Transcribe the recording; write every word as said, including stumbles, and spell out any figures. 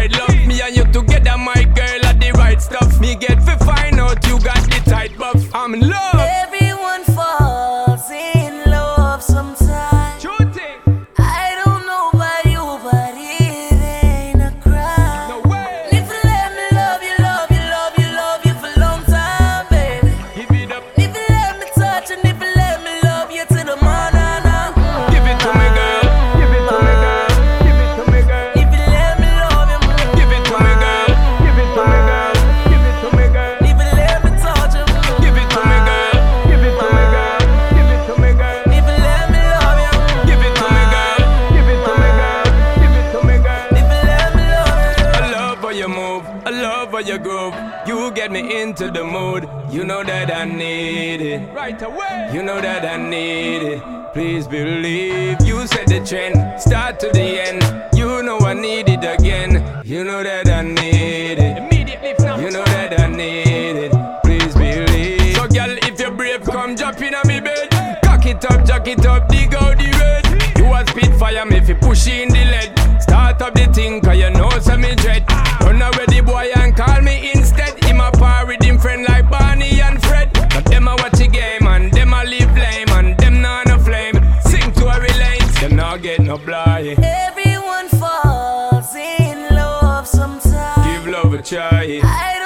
right love. Me and you together, my girl, are the right stuff. Me get to find out you got the tight buff. I'm in love. Everyone falls in love sometimes. I don't know about you, but it ain't a crime. No way. If you let me love you, love you, love you, love you for a long time, baby. Give it up. If you let me touch and if you let me love you to the morning, mm. Give it to me, girl. Give it to me, girl. Give it to me, girl. If you let me love you, mm. Give it to me, girl. Give it to me, girl. Give it to me, girl. If you let me touch you, mm. Give it to me, girl. Give it to me, girl. Give it to me, girl. If you let me love you, mm. Give it to me, girl. Give it to me, girl. Give it to me, girl. If you let me love you, I love how you move, I love how you groove. You get me into the mood. You know that I need it right away. You know that I need it. Please believe you set the trend, start to the end. You know I need it again. You know that I need it. Immediately now. You know that I need it. Please believe. So girl, if you're brave, come jump in on me bed. Cock it up, jack it up, dig out the red. You a spitfire, me fi push in the lead. Start up the thing, cause you know some me dread. Run away the boy and call me instead. Him a par with him friend like Barney and Fred. But them a watch the game and them a live lame and them not no flame. Sing to a relate, them not get no blind. everyone falls in love sometimes. Give love a try. I